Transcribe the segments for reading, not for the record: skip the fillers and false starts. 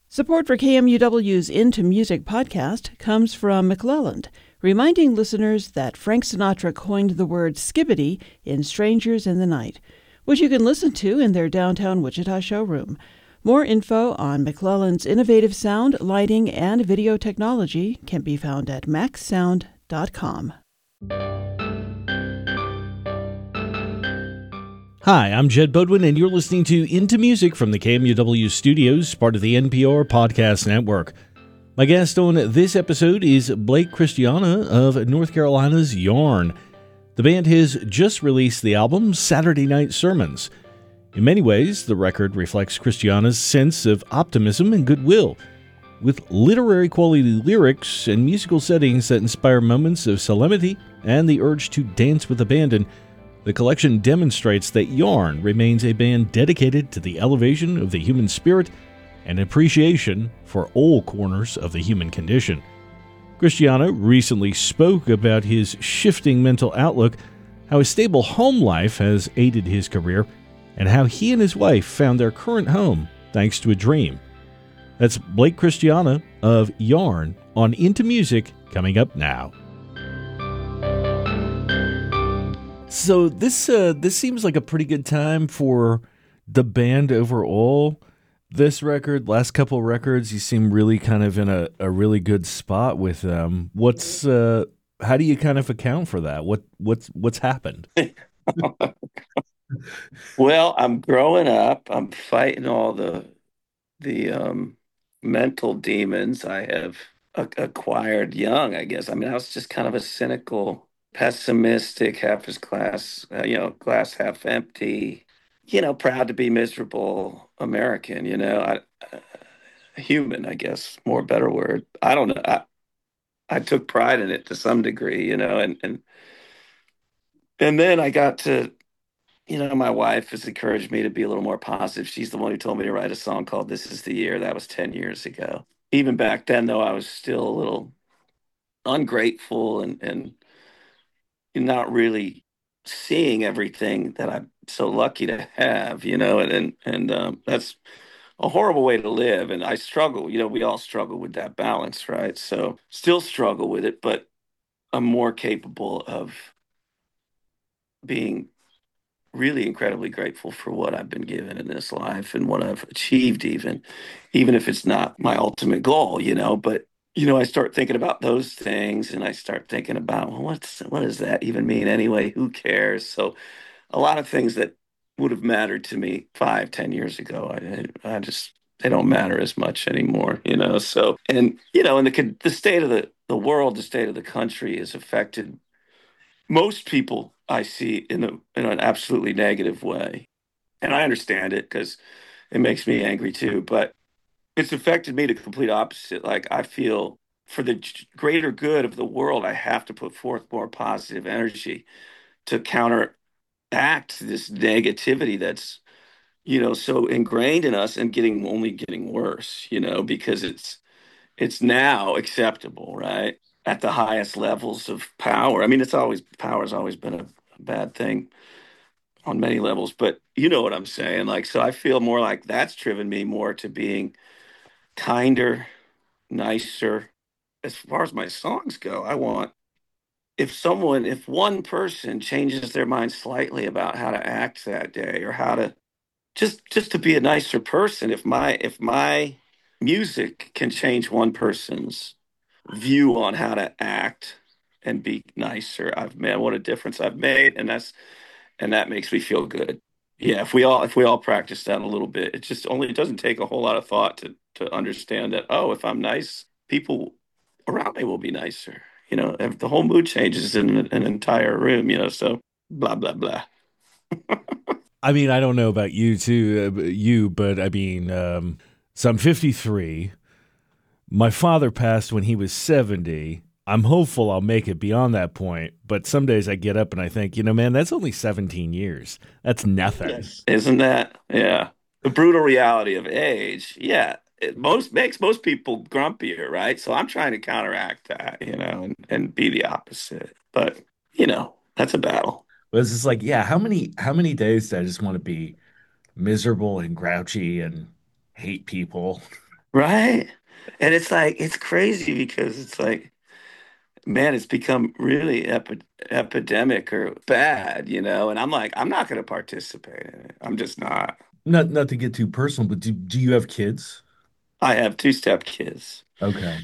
Support for KMUW's Into Music podcast comes from McClelland, reminding listeners that Frank Sinatra coined the word skibbity in Strangers in the Night, which you can listen to in their downtown Wichita showroom. More info on McClelland's innovative sound, lighting, and video technology can be found at maxsound.com. Hi, I'm Jed Bodwin, and you're listening to Into Music from the KMUW studios, part of the NPR Podcast Network. My guest on this episode is Blake Christiana of North Carolina's Yarn. The band has just released the album Saturday Night Sermons. In many ways, the record reflects Christiana's sense of optimism and goodwill, with literary quality lyrics and musical settings that inspire moments of solemnity and the urge to dance with abandon. The collection demonstrates that Yarn remains a band dedicated to the elevation of the human spirit and appreciation for all corners of the human condition. Christiana recently spoke about his shifting mental outlook, how a stable home life has aided his career, and how he and his wife found their current home thanks to a dream. That's Blake Christiana of Yarn on Into Music, coming up now. So this seems like a pretty good time for the band overall. This record, last couple records, you seem really kind of in a really good spot with them. How do you kind of account for that? What's happened? Well, I'm growing up. I'm fighting all the mental demons I have acquired young, I guess. I mean, I was just kind of a cynical, pessimistic, half as glass, glass half empty, proud to be miserable American, human, I guess, more better word. I don't know. I took pride in it to some degree, and then I got to, my wife has encouraged me to be a little more positive. She's the one who told me to write a song called This Is the Year. That was 10 years ago. Even back then, though, I was still a little ungrateful and not really seeing everything that I'm so lucky to have, and that's a horrible way to live. And I struggle, we all struggle with that balance, right? So still struggle with it, but I'm more capable of being really incredibly grateful for what I've been given in this life and what I've achieved, even if it's not my ultimate goal, but I start thinking about those things and I start thinking about, well, what does that even mean anyway? Who cares? So a lot of things that would have mattered to me 5, 10 years ago, I just, they don't matter as much anymore, So, and, and the state of the world, the state of the country is affected most people I see in an absolutely negative way. And I understand it because it makes me angry too, but it's affected me the complete opposite. Like I feel for the greater good of the world, I have to put forth more positive energy to counteract this negativity that's, so ingrained in us and only getting worse, because it's now acceptable, right? At the highest levels of power. I mean, power has always been a bad thing on many levels, but you know what I'm saying? Like, so I feel more like that's driven me more to being kinder, nicer. As far as my songs go, I want if one person changes their mind slightly about how to act that day or how to just to be a nicer person, if my music can change one person's view on how to act and be nicer, man, what a difference I've made, and that makes me feel good. Yeah, if we all practice that a little bit, it doesn't take a whole lot of thought to understand that, oh, if I'm nice, people around me will be nicer. If the whole mood changes in an entire room, so blah blah blah. I mean, I don't know about you, but I mean, so I'm 53. My father passed when he was 70. I'm hopeful I'll make it beyond that point, but some days I get up and I think, man, that's only 17 years. That's nothing. Yes. Isn't that? Yeah. The brutal reality of age. Yeah. It makes most people grumpier, right? So I'm trying to counteract that, and be the opposite. But, that's a battle. But it's just like, yeah, how many days do I just want to be miserable and grouchy and hate people? right? And it's like it's crazy because it's like, man, it's become really epidemic or bad, and I'm like, I'm not going to participate in it. I'm just not. Not to get too personal, but do you have kids? I have two stepkids, Okay.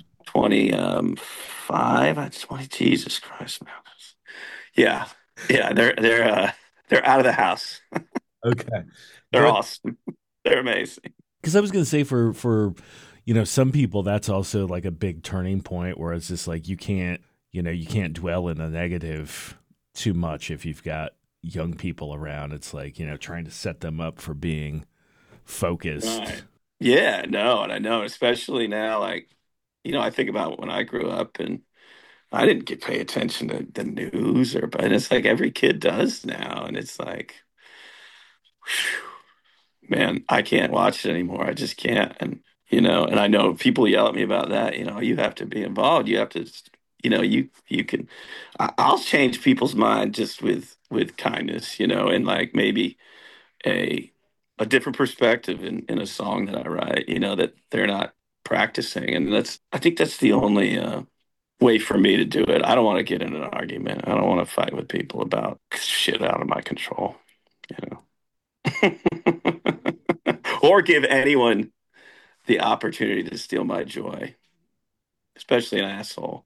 25, 20, Jesus Christ, man. Yeah. Yeah, they're out of the house. Okay. They're That awesome. They're amazing. because I was gonna say for some people that's also like a big turning point where it's just like you can't dwell in the negative too much if you've got young people around. It's like, trying to set them up for being focused. Right. Yeah, no, and I know, especially now, like, I think about when I grew up and I didn't get pay attention to the news but it's like every kid does now, and it's like, whew, man, I can't watch it anymore. I just can't. And I know people yell at me about that. You have to be involved. You have to, you can. I'll change people's mind just with kindness, and like maybe a a different perspective in a song that I write, that they're not practicing, and I think that's the only way for me to do it. I don't want to get in an argument. I don't want to fight with people about shit out of my control, you or give anyone the opportunity to steal my joy, especially an asshole.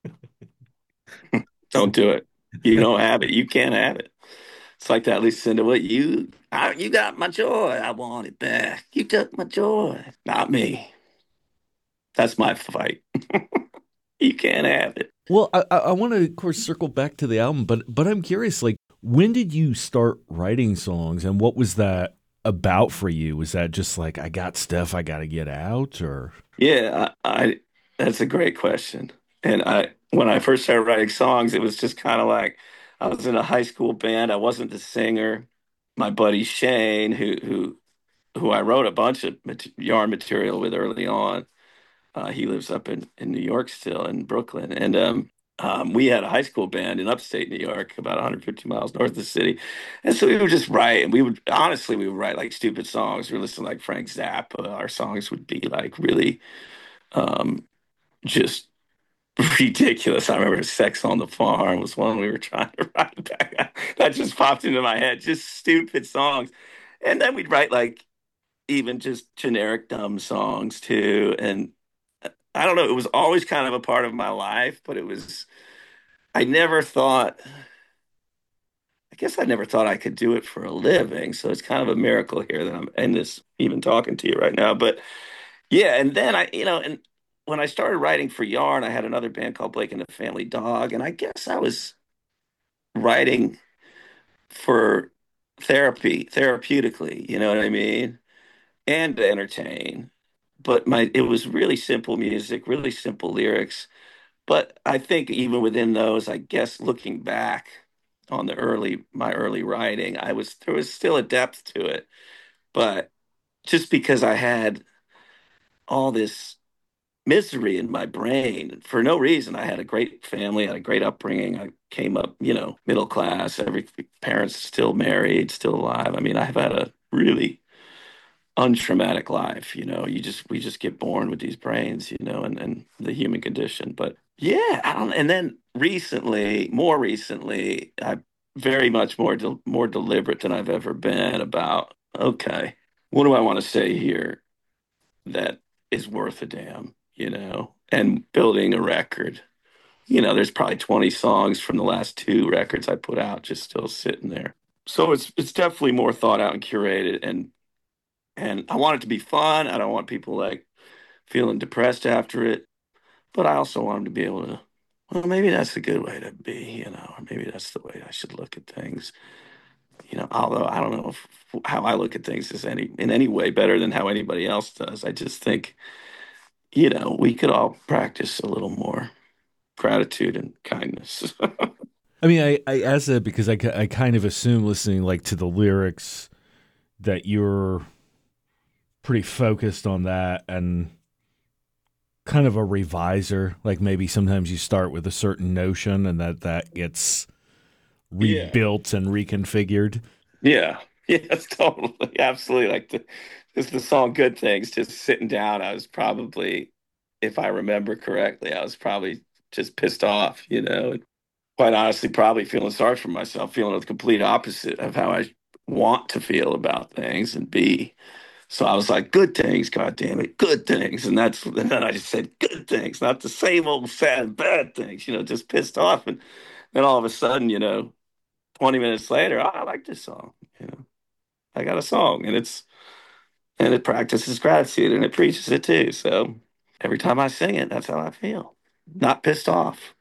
Don't do it. You don't have it. You can't have it. It's like that Lucinda. What you got my joy. I want it back. You took my joy. Not me. That's my fight. You can't have it. Well, I want to, of course, circle back to the album, but I'm curious, like, when did you start writing songs, and what was that about for you? Was that just like, I got stuff I got to get out, or? Yeah, I that's a great question. And when I first started writing songs, it was just kind of like I was in a high school band. I wasn't the singer. My buddy Shane, who I wrote a bunch of yarn material with early on. He lives up in New York still, in Brooklyn, and we had a high school band in upstate New York, about 150 miles north of the city. And so we would just write, and we would write like stupid songs. We would listen to like Frank Zappa. Our songs would be like really um, just ridiculous. I remember "Sex on the Farm" was one we were trying to write back. That just popped into my head, just stupid songs. And then we'd write like even just generic dumb songs too. And I don't know, it was always kind of a part of my life, but I never thought, I guess I never thought I could do it for a living. So it's kind of a miracle here that I'm in this, even talking to you right now. But yeah, and then and when I started writing for Yarn, I had another band called Blake and the Family Dog, and I guess I was writing for therapeutically, you know what I mean? And to entertain. But it was really simple music, really simple lyrics. But I think even within those, I guess looking back on my early writing, there was still a depth to it. But just because I had all this misery in my brain for no reason. I had a great family, had a great upbringing. I came up, middle class. Every parents still married, still alive. I mean, I've had a really untraumatic life. We just get born with these brains, and the human condition. But yeah, I don't. And then more recently, I very much more deliberate than I've ever been about. Okay, what do I want to say here that is worth a damn, and building a record. There's probably 20 songs from the last two records I put out just still sitting there. So it's definitely more thought out and curated, and I want it to be fun. I don't want people like feeling depressed after it, but I also want them to be able to, well, maybe that's a good way to be, or maybe that's the way I should look at things. Although I don't know if how I look at things is in any way better than how anybody else does. I just think we could all practice a little more gratitude and kindness. I mean, I ask that because I kind of assume listening like to the lyrics that you're pretty focused on that and kind of a reviser. Like maybe sometimes you start with a certain notion and that gets Yeah. rebuilt and reconfigured. Yeah. Yes, totally. Absolutely. Like It's the song Good Things. Just sitting down, I was probably, if I remember correctly, I was probably just pissed off, and quite honestly, probably feeling sorry for myself, feeling the complete opposite of how I want to feel about things and be. So I was like, good things, God damn it, good things. And then I just said good things, not the same old sad bad things, just pissed off. And then all of a sudden, 20 minutes later, oh, I like this song. I got a song and it practices gratitude and it preaches it too. So every time I sing it, that's how I feel. Not pissed off.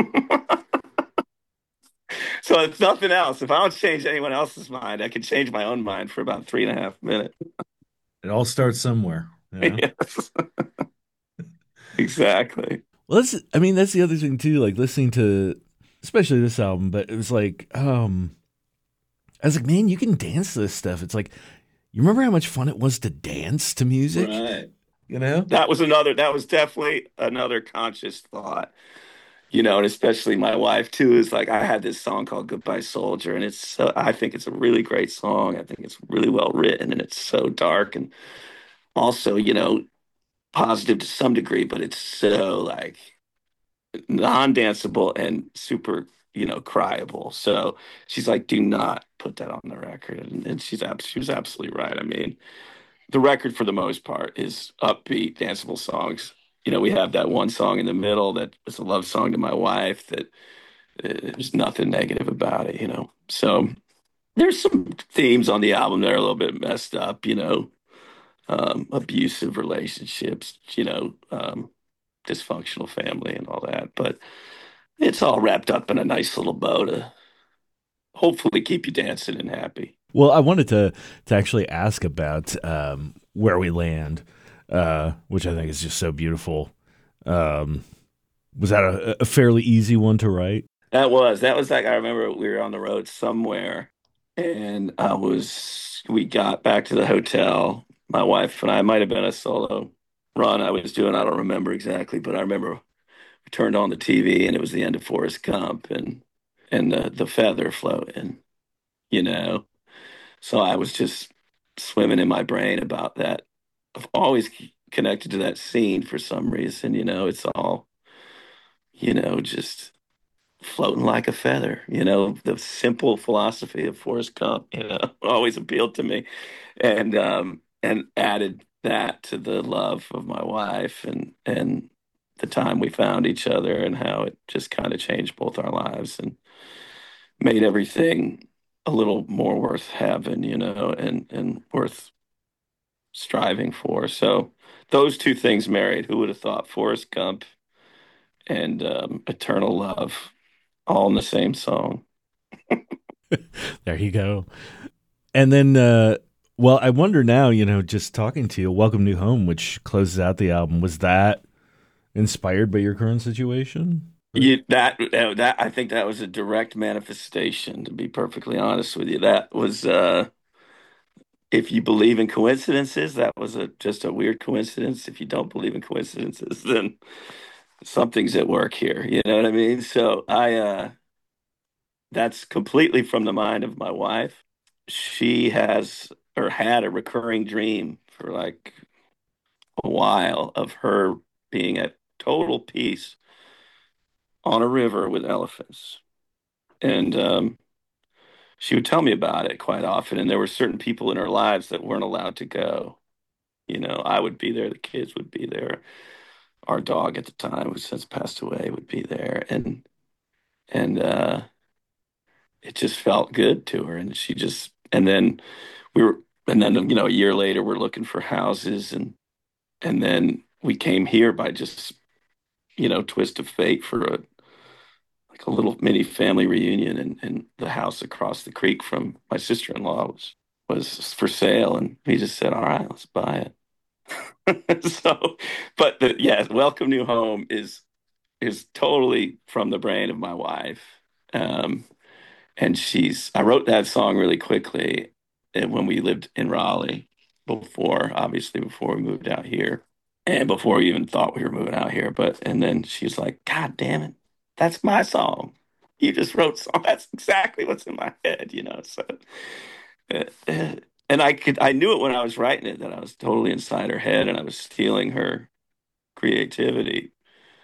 So it's nothing else. If I don't change anyone else's mind, I can change my own mind for about 3.5 minutes. It all starts somewhere, you know? Yes, exactly. Well, that's the other thing too, like listening to especially this album, but it was like, I was like, man, you can dance to this stuff. It's like, you remember how much fun it was to dance to music? Right. You know? That was definitely another conscious thought, and especially my wife too is like, I had this song called Goodbye Soldier, and I think it's a really great song. I think it's really well written and it's so dark and also, positive to some degree, but it's so like non-danceable and super, cryable. So she's like, do not put that on the record. And she was absolutely right. I mean, the record for the most part is upbeat, danceable songs. We have that one song in the middle that was a love song to my wife that there's nothing negative about it. So there's some themes on the album that are a little bit messed up, abusive relationships, dysfunctional family and all that. But it's all wrapped up in a nice little bow to hopefully keep you dancing and happy. Well, I wanted to actually ask about Where We Land, which I think is just so beautiful. Um, was that a fairly easy one to write? That was like, I remember we were on the road somewhere and we got back to the hotel. My wife and I might have been a solo run I was doing. I don't remember exactly, but I remember we turned on the TV and it was the end of Forrest Gump and the feather floating, you know. So I was just swimming in my brain about that. I've always connected to that scene for some reason, it's all, just floating like a feather, the simple philosophy of Forrest Gump, always appealed to me and added that to the love of my wife and the time we found each other and how it just kind of changed both our lives and made everything a little more worth having, and worth striving for. So those two things married, who would have thought Forrest Gump and Eternal Love all in the same song? There you go. And then, well, I wonder now, just talking to you, Welcome New Home, which closes out the album, was that inspired by your current situation? That I think that was a direct manifestation, to be perfectly honest with you. That was if you believe in coincidences, that was just a weird coincidence. If you don't believe in coincidences, then something's at work here. You know what I mean? So I that's completely from the mind of my wife. She has or had a recurring dream for like a while of her being at total peace on a river with elephants. And she would tell me about it quite often. And there were certain people in her lives that weren't allowed to go. I would be there, the kids would be there. Our dog at the time, who since passed away, would be there. And it just felt good to her. And then we were, and then, a year later, we're looking for houses. And then we came here by just, twist of fate for like a little mini family reunion. And the house across the creek from my sister-in-law was for sale. And we just said, all right, let's buy it. So, but yeah, Welcome New Home is totally from the brain of my wife. Um, and I wrote that song really quickly when we lived in Raleigh obviously before we moved out here and before we even thought we were moving out here. And then she's like, God damn it, that's my song. You just wrote song. That's exactly what's in my head. So, uh, uh, and I knew it when I was writing it, that I was totally inside her head and I was stealing her creativity.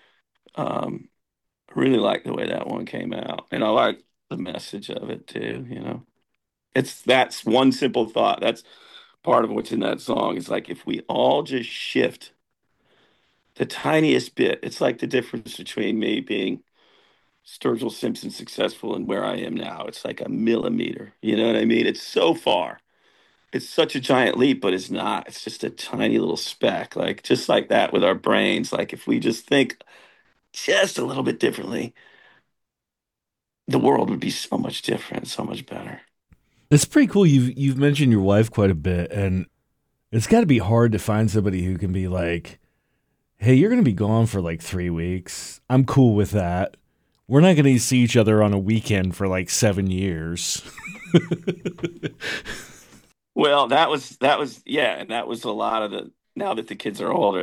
I really like the way that one came out, and I like the message of it too. That's one simple thought. That's part of what's in that song. Is like if we all just shift the tiniest bit, it's like the difference between me being Sturgill Simpson successful and where I am now. It's like a millimeter. You know what I mean? It's so far. It's such a giant leap, but it's not. It's just a tiny little speck. Like just like that with our brains. Like if we just think just a little bit differently, the world would be so much different, so much better. It's pretty cool. You've mentioned your wife quite a bit, and it's got to be hard to find somebody who can be like, hey, you're going to be gone for like 3 weeks. I'm cool with that. We're not going to see each other on a weekend for like 7 years. Well, yeah, and that was a lot of the, now that the kids are older,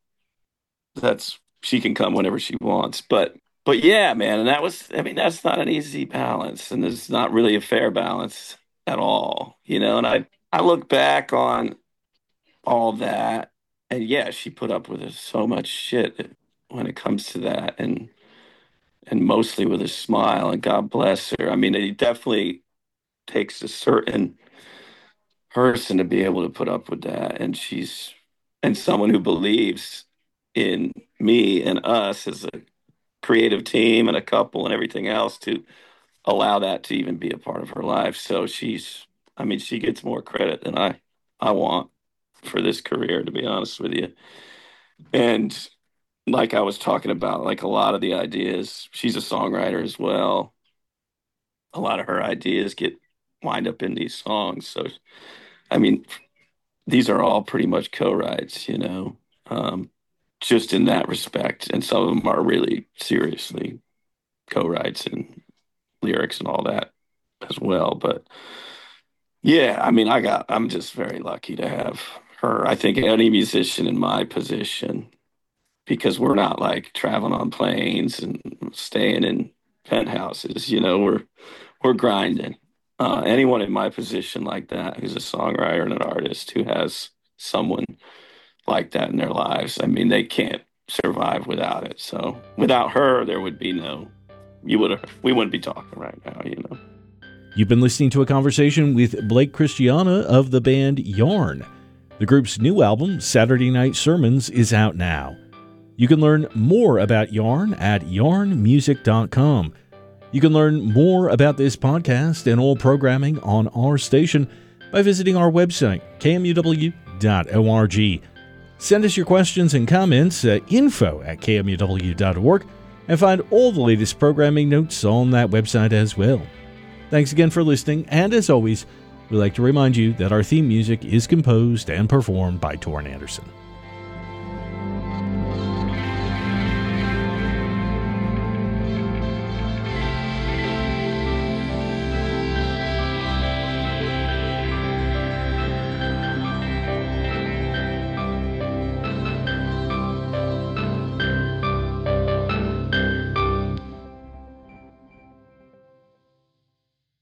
that's she can come whenever she wants. But yeah, man, and I mean, that's not an easy balance, and it's not really a fair balance at all, and I look back on all that, and yeah, she put up with so much shit when it comes to that, and mostly with a smile, and God bless her. I mean, it definitely takes a certain person to be able to put up with that, and someone who believes in me and us as a creative team and a couple and everything else, to allow that to even be a part of her life. So I mean, she gets more credit than I want for this career, to be honest with you. And like I was talking about, like a lot of the ideas, she's a songwriter as well. A lot of her ideas get wind up in these songs. So, I mean, these are all pretty much co-writes, just in that respect. And some of them are really seriously co-writes and lyrics and all that as well. But yeah, I mean, I'm just very lucky to have her. I think any musician in my position, because we're not like traveling on planes and staying in penthouses, we're grinding. Anyone in my position like that, who's a songwriter and an artist who has someone like that in their lives, I mean, they can't survive without it. So without her, there would be we wouldn't be talking right now. You've been listening to a conversation with Blake Christiana of the band Yarn. The group's new album, Saturday Night Sermons, is out now. You can learn more about Yarn at yarnmusic.com. You can learn more about this podcast and all programming on our station by visiting our website, kmuw.org. Send us your questions and comments at info@kmuw.org, and find all the latest programming notes on that website as well. Thanks again for listening, and as always, we'd like to remind you that our theme music is composed and performed by Torrin Anderson.